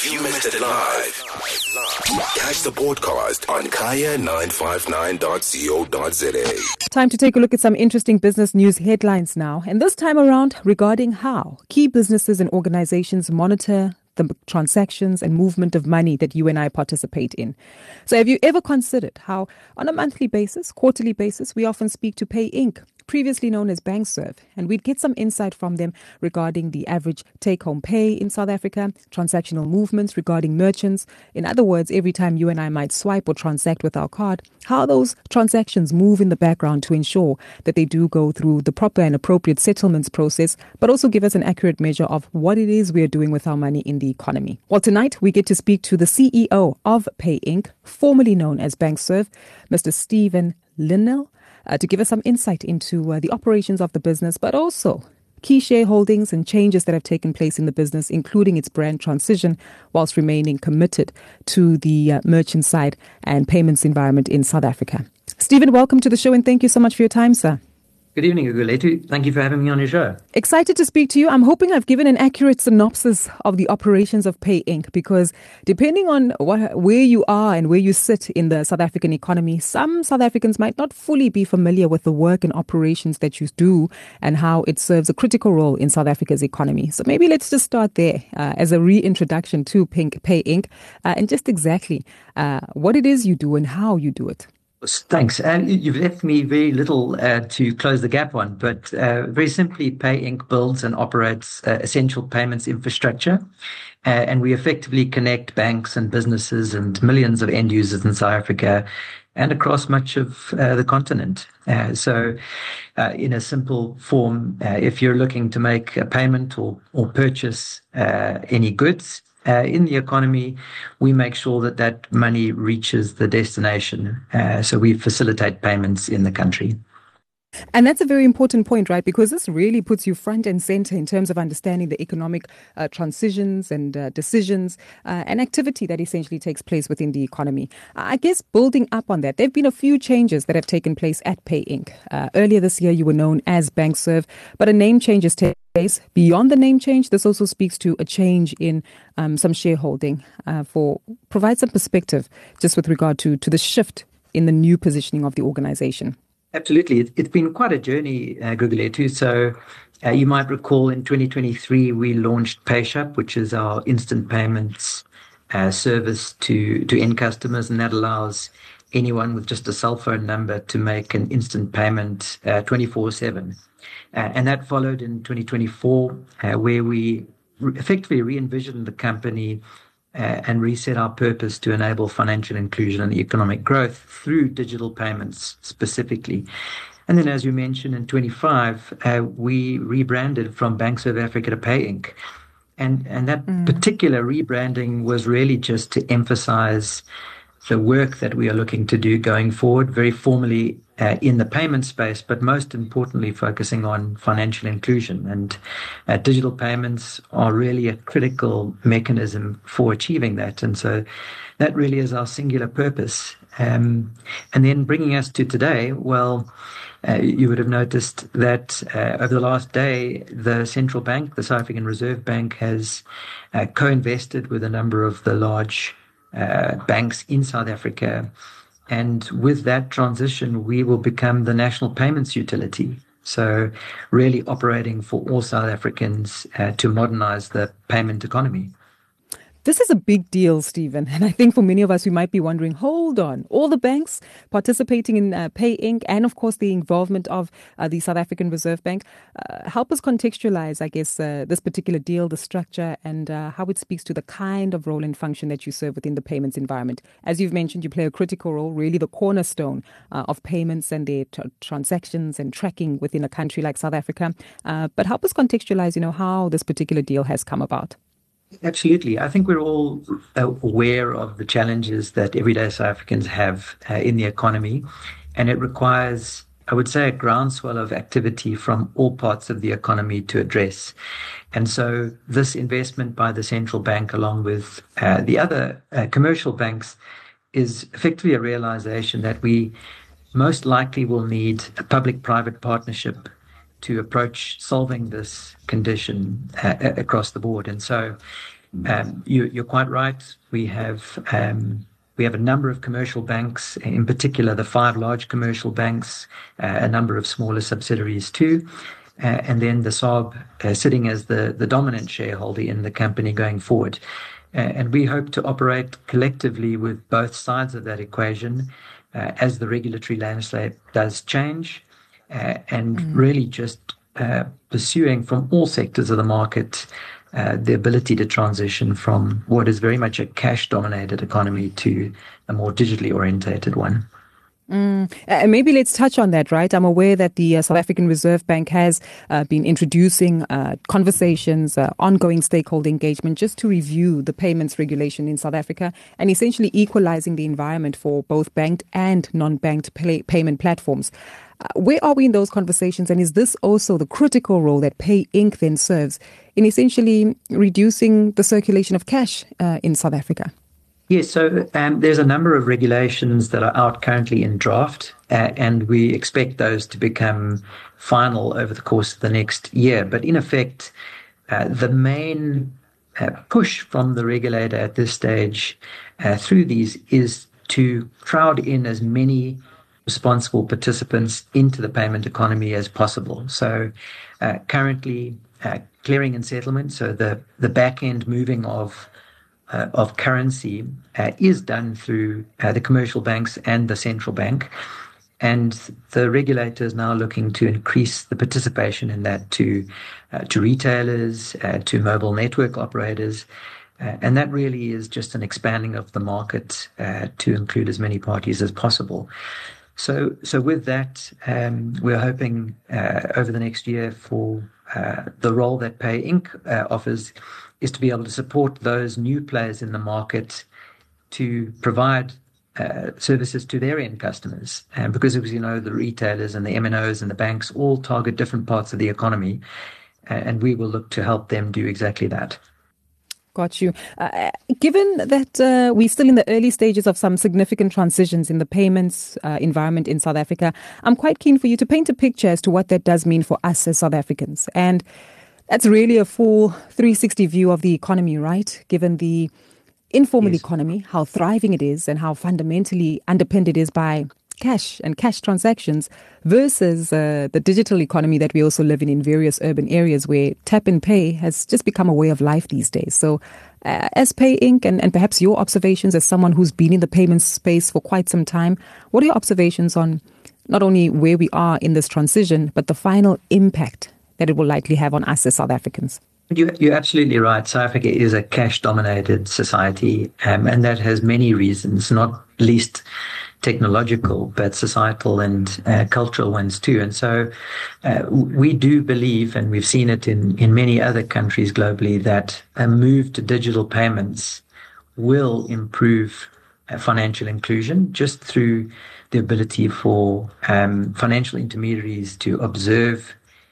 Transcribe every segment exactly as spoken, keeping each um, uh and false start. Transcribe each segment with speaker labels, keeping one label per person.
Speaker 1: you missed it live, catch the podcast on kaya nine five nine dot co dot za.
Speaker 2: Time to take a look at some interesting business news headlines now. And this time around regarding how key businesses and organizations monitor the transactions and movement of money that you and I participate in. So have you ever considered how on a monthly basis, quarterly basis, we often speak to Pay Incorporated, previously known as Bankserv, and we'd get some insight from them regarding the average take-home pay in South Africa, transactional movements regarding merchants. In other words, every time you and I might swipe or transact with our card, how those transactions move in the background to ensure that they do go through the proper and appropriate settlements process, but also give us an accurate measure of what it is we're doing with our money in the economy. Well, tonight we get to speak to the C E O of Pay Incorporated, formerly known as Bankserv, Mister Stephen Linnell, Uh, to give us some insight into uh, the operations of the business, but also key shareholdings and changes that have taken place in the business, including its brand transition, whilst remaining committed to the uh, merchant side and payments environment in South Africa. Stephen, welcome to the show and thank you so much for your time, sir.
Speaker 3: Good evening, Gugulethu. Thank you for having me on your show.
Speaker 2: Excited to speak to you. I'm hoping I've given an accurate synopsis of the operations of Pay Incorporated, because depending on what, where you are and where you sit in the South African economy, some South Africans might not fully be familiar with the work and operations that you do and how it serves a critical role in South Africa's economy. So maybe let's just start there uh, as a reintroduction to Pay Incorporated uh, and just exactly uh, what it is you do and how you do it.
Speaker 3: Thanks. And you've left me very little uh, to close the gap on, but uh, very simply, Pay Incorporated builds and operates uh, essential payments infrastructure, uh, and we effectively connect banks and businesses and millions of end users in South Africa and across much of uh, the continent. Uh, so uh, in a simple form, uh, if you're looking to make a payment or, or purchase uh, any goods, Uh, in the economy, we make sure that that money reaches the destination. Uh, so we facilitate payments in the country.
Speaker 2: And that's a very important point, right? Because this really puts you front and center in terms of understanding the economic uh, transitions and uh, decisions uh, and activity that essentially takes place within the economy. I guess building up on that, there have been a few changes that have taken place at Pay Incorporated. Uh, earlier this year, you were known as Bankserv, but a name change has taken place. Beyond the name change, this also speaks to a change in um, some shareholding uh, for provide some perspective just with regard to, to the shift in the new positioning of the organization.
Speaker 3: Absolutely. It's been quite a journey, uh, Gugulethu. So uh, you might recall in twenty twenty-three, we launched PayShap, which is our instant payments uh, service to, to end customers, and that allows anyone with just a cell phone number to make an instant payment uh, twenty-four seven. Uh, and that followed in twenty twenty-four, uh, where we re- effectively re-envisioned the company Uh, and reset our purpose to enable financial inclusion and economic growth through digital payments specifically. And then, as you mentioned, in twenty-five, uh, we rebranded from Bankserv Africa to Pay Incorporated. And, and that mm. particular rebranding was really just to emphasize the work that we are looking to do going forward, very formally uh, in the payment space, but most importantly, focusing on financial inclusion. And uh, digital payments are really a critical mechanism for achieving that. And so that really is our singular purpose. Um, and then bringing us to today, well, uh, you would have noticed that uh, over the last day, the central bank, the South African Reserve Bank, has uh, co-invested with a number of the large Uh, banks in South Africa. And with that transition, we will become the national payments utility. So really operating for all South Africans uh, to modernize the payment economy.
Speaker 2: This is a big deal, Stephen. And I think for many of us, we might be wondering, hold on, all the banks participating in uh, Pay Incorporated and, of course, the involvement of uh, the South African Reserve Bank. Uh, help us contextualize, I guess, uh, this particular deal, the structure, and uh, how it speaks to the kind of role and function that you serve within the payments environment. As you've mentioned, you play a critical role, really the cornerstone uh, of payments and their t- transactions and tracking within a country like South Africa. Uh, but help us contextualize, you know, how this particular deal has come about.
Speaker 3: Absolutely. I think we're all aware of the challenges that everyday South Africans have uh, in the economy, and it requires, I would say, a groundswell of activity from all parts of the economy to address. And so this investment by the central bank, along with uh, the other uh, commercial banks, is effectively a realization that we most likely will need a public-private partnership to approach solving this condition uh, across the board. And so Um, you, you're quite right. We have um, we have a number of commercial banks, in particular the five large commercial banks, uh, a number of smaller subsidiaries too, uh, and then the S A R B uh, sitting as the, the dominant shareholder in the company going forward. Uh, and we hope to operate collectively with both sides of that equation uh, as the regulatory landscape does change, uh, and mm. really just uh, pursuing from all sectors of the market Uh, the ability to transition from what is very much a cash-dominated economy to a more digitally orientated one.
Speaker 2: Mm. Uh, maybe let's touch on that, right? I'm aware that the uh, South African Reserve Bank has uh, been introducing uh, conversations, uh, ongoing stakeholder engagement, just to review the payments regulation in South Africa and essentially equalizing the environment for both banked and non-banked pay- payment platforms. Uh, where are we in those conversations? And is this also the critical role that Pay Incorporated then serves in essentially reducing the circulation of cash uh, in South Africa?
Speaker 3: Yes, so um, there's a number of regulations that are out currently in draft, uh, and we expect those to become final over the course of the next year. But in effect, uh, the main uh, push from the regulator at this stage uh, through these is to crowd in as many responsible participants into the payment economy as possible. So uh, currently, uh, clearing and settlement, so the, the back end moving of uh, of currency uh, is done through uh, the commercial banks and the central bank. And the regulator is now looking to increase the participation in that to uh, to retailers, uh, to mobile network operators. Uh, and that really is just an expanding of the market uh, to include as many parties as possible. So, so with that, um, we're hoping uh, over the next year for uh, the role that Pay Incorporated uh, offers is to be able to support those new players in the market to provide uh, services to their end customers. And because, as you know, the retailers and the M N Os and the banks all target different parts of the economy, uh, and we will look to help them do exactly that.
Speaker 2: Got you. Uh, given that uh, we're still in the early stages of some significant transitions in the payments uh, environment in South Africa, I'm quite keen for you to paint a picture as to what that does mean for us as South Africans. And that's really a full three sixty view of the economy, right? Given the informal yes. economy, how thriving it is and how fundamentally underpinned it is by cash and cash transactions versus uh, the digital economy that we also live in in various urban areas where tap and pay has just become a way of life these days. So uh, as Pay Incorporated and, and perhaps your observations as someone who's been in the payments space for quite some time, what are your observations on not only where we are in this transition, but the final impact that it will likely have on us as South Africans?
Speaker 3: You, you're absolutely right. South Africa is a cash-dominated society, um, and that has many reasons, not least technological, but societal and uh, cultural ones too. And so uh, we do believe, and we've seen it in, in many other countries globally, that a move to digital payments will improve uh, financial inclusion just through the ability for um, financial intermediaries to observe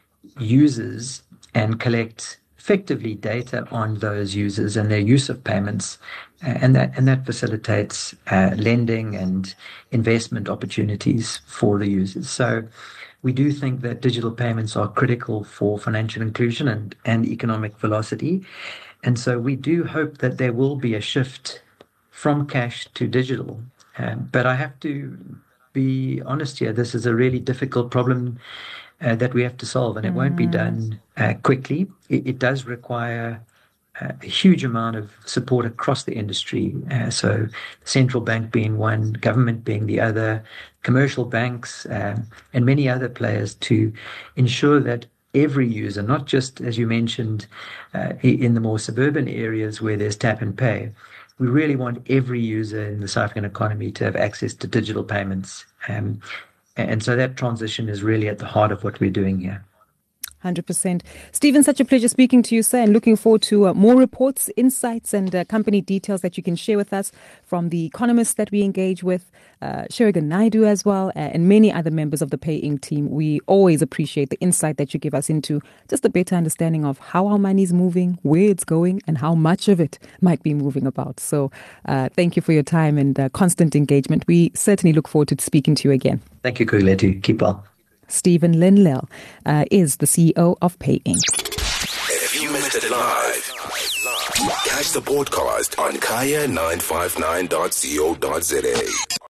Speaker 3: users and collect effectively data on those users and their use of payments, uh, and that and that facilitates uh, lending and investment opportunities for the users. So we do think that digital payments are critical for financial inclusion and, and economic velocity. And so we do hope that there will be a shift from cash to digital. Um, but I have to be honest here, this is a really difficult problem Uh, that we have to solve, and it mm. won't be done uh, quickly. It, it does require uh, a huge amount of support across the industry. Uh, so the central bank being one, government being the other, commercial banks, um, and many other players to ensure that every user, not just, as you mentioned, uh, in the more suburban areas where there's tap and pay, we really want every user in the South African economy to have access to digital payments. Um, And so that transition is really at the heart of what we're doing here.
Speaker 2: one hundred percent. Stephen, such a pleasure speaking to you, sir, and looking forward to uh, more reports, insights, and uh, company details that you can share with us from the economists that we engage with, uh, Sherigan Naidu as well, uh, and many other members of the Pay Incorporated team. We always appreciate the insight that you give us into just a better understanding of how our money is moving, where it's going, and how much of it might be moving about. So uh, thank you for your time and uh, constant engagement. We certainly look forward to speaking to you again.
Speaker 3: Thank you, Gugulethu. Keep well.
Speaker 2: Stephen Linlell uh, is the C E O of Pay Incorporated.
Speaker 1: If you missed it live, Catch the podcast on kaya nine five nine dot co dot za.